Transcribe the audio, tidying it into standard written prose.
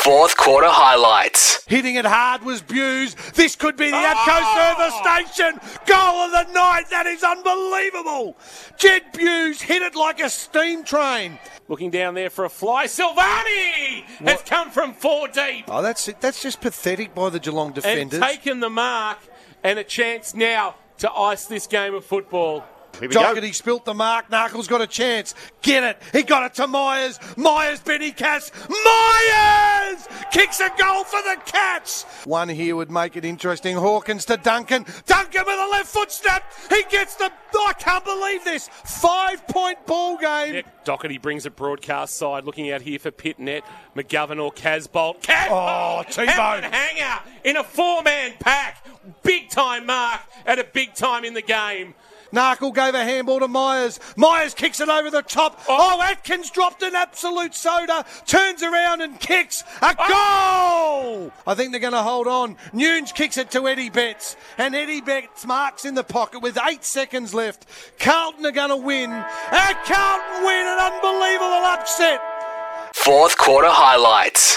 Fourth quarter highlights. Hitting it hard was Buse. This could be the APCO service station. Goal of the night. That is unbelievable. Jed Buse hit it like a steam train. Looking down there for a fly. Silvani has come from 4 deep. Oh, that's it. That's just pathetic by the Geelong defenders. And taken the mark and a chance now to ice this game of football. Doherty spilt the mark. Narkle's got a chance. Get it. He got it to Myers. Myers, Benny Cass. Myers kicks a goal for the Cats. One here would make it interesting. Hawkins to Duncan. Duncan with a left foot snap. He gets the... I can't believe this. 5-point ball game. Yeah, Doherty brings a broadcast side. Looking out here for Pitnet, McGovern or Casbolt. Oh, T-Bone. Hanger in a 4-man pack. Big time mark at a big time in the game. Narkle gave a handball to Myers. Myers kicks it over the top. Oh, Atkins dropped an absolute soda. Turns around and kicks a goal. I think they're going to hold on. Nunes kicks it to Eddie Betts. And Eddie Betts marks in the pocket with 8 seconds left. Carlton are going to win. And Carlton win an unbelievable upset. Fourth quarter highlights.